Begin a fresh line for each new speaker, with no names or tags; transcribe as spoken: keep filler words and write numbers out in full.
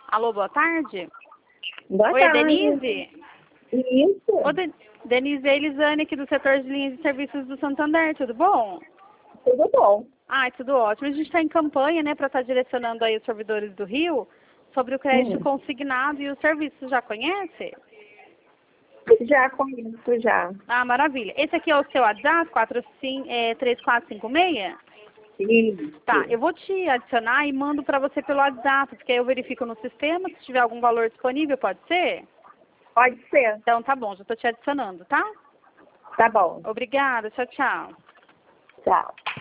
Alô, boa tarde.
Boa
Oi,
tarde.
Denise?
Isso.
Ô, De Denise, é Elisane aqui do setor de linhas de serviços do Santander, tudo bom?
Tudo bom.
Ai, tudo ótimo. A gente está em campanha, né, para estar direcionando aí os servidores do Rio sobre o crédito
Hum.
consignado e os serviços. Já conhece?
Já conheço, já.
Ah, maravilha. Esse aqui é o seu WhatsApp, quatro cinco, é, três quatro cinco seis?
Isso.
Tá, eu vou te adicionar e mando para você pelo WhatsApp, porque aí eu verifico no sistema, se tiver algum valor disponível, pode ser?
Pode ser.
Então tá bom, já estou te adicionando, tá?
Tá bom.
Obrigada, tchau, tchau.
Tchau.